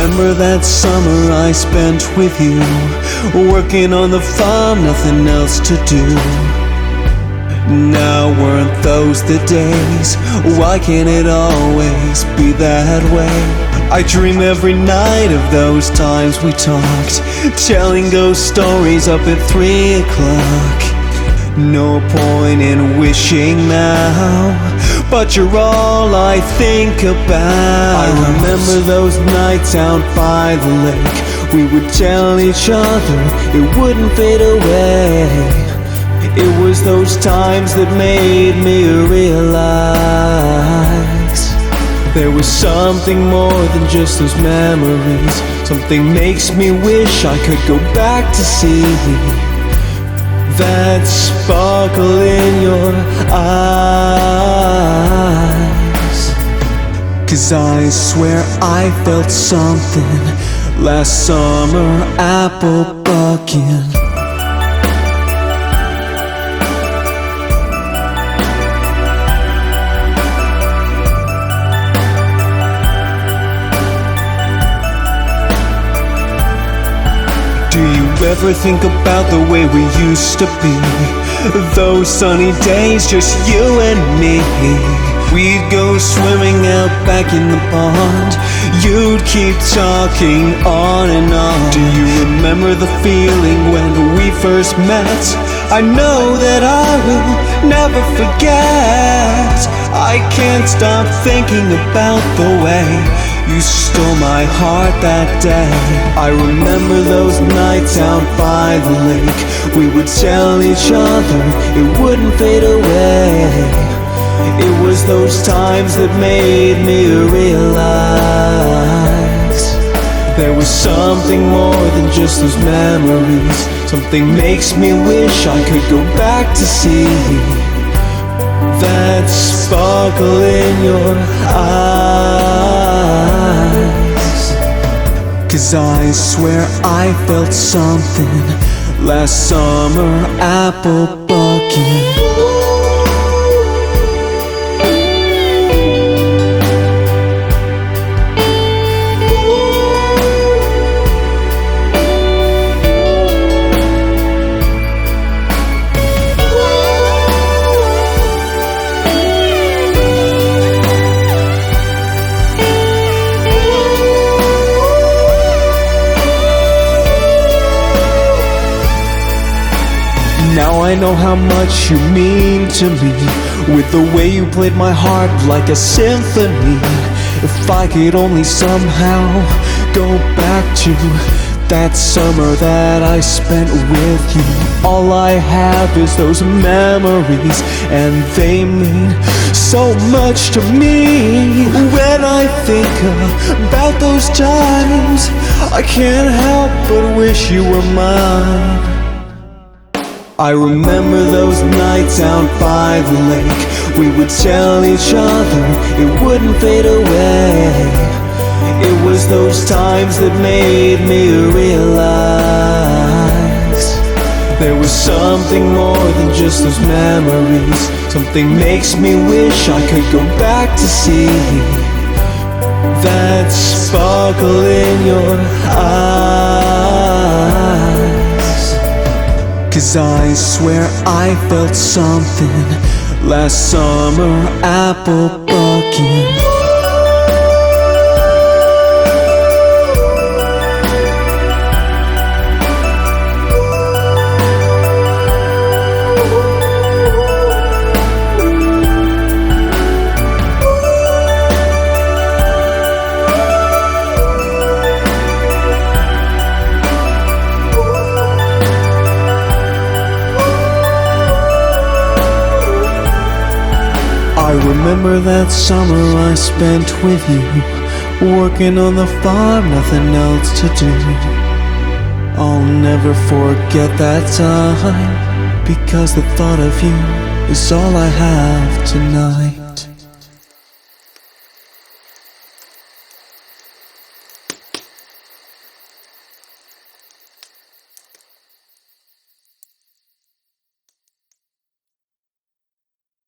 remember that summer I spent with you, working on the farm, nothing else to do. Now weren't those the days? Why can't it always be that way? I dream every night of those times we talked, telling ghost stories up at 3 o'clock. No point in wishing now, but you're all I think about. I remember those nights out by the lake. We would tell each other it wouldn't fade away. It was those times that made me realize there was something more than just those memories. Something makes me wish I could go back to see that sparkle in your eyes. 'Cause I swear I felt something last summer apple bucking. Do you ever think about the way we used to be? Those sunny days, just you and me. We'd go swimming out back in the pond. You'd keep talking on and on. Do you remember the feeling when we first met? I know that I will never forget. I can't stop thinking about the way you stole my heart that day. I remember those nights out by the lake. We would tell each other it wouldn't fade away. It was those times that made me realize there was something more than just those memories. Something makes me wish I could go back to see that sparkle in your eyes. 'Cause I swear I felt something last summer apple bucking. Now I know how much you mean to me, with the way you played my heart like a symphony. If I could only somehow go back to that summer that I spent with you. All I have is those memories, and they mean so much to me. When I think about those times, I can't help but wish you were mine. I remember those nights out by the lake. We would tell each other it wouldn't fade away. It was those times that made me realize there was something more than just those memories. Something makes me wish I could go back to see that sparkle in your eyes. 'Cause I swear I felt something last summer apple bucking. I remember that summer I spent with you, working on the farm, nothing else to do. I'll never forget that time, because the thought of you is all I have tonight.